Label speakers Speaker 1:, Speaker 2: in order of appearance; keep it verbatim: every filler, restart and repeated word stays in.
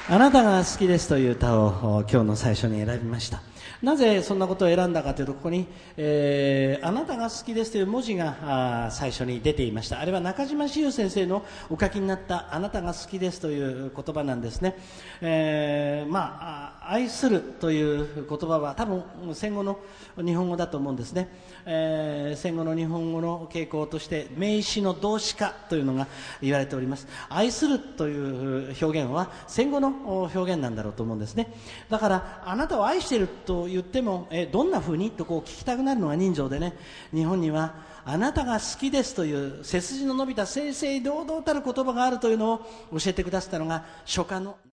Speaker 1: あなたが好きですという歌を今日の最初に選びました。なぜそんなことを選んだかというと、ここに、えー、あなたが好きですという文字が最初に出ていました。あれは中島志友先生のお書きになったあなたが好きですという言葉なんですね。えー、まあ愛するという言葉は多分戦後の日本語だと思うんですね。えー、戦後の日本語の傾向として名詞の動詞化というのが言われております。愛するという表現は戦後の表現なんだろうと思うんですね。だからあなたを愛していると言っても、えどんなふうにとこう聞きたくなるのが人情でね、日本にはあなたが好きですという背筋の伸びた正々堂々たる言葉があるというのを教えてくださったのが書家の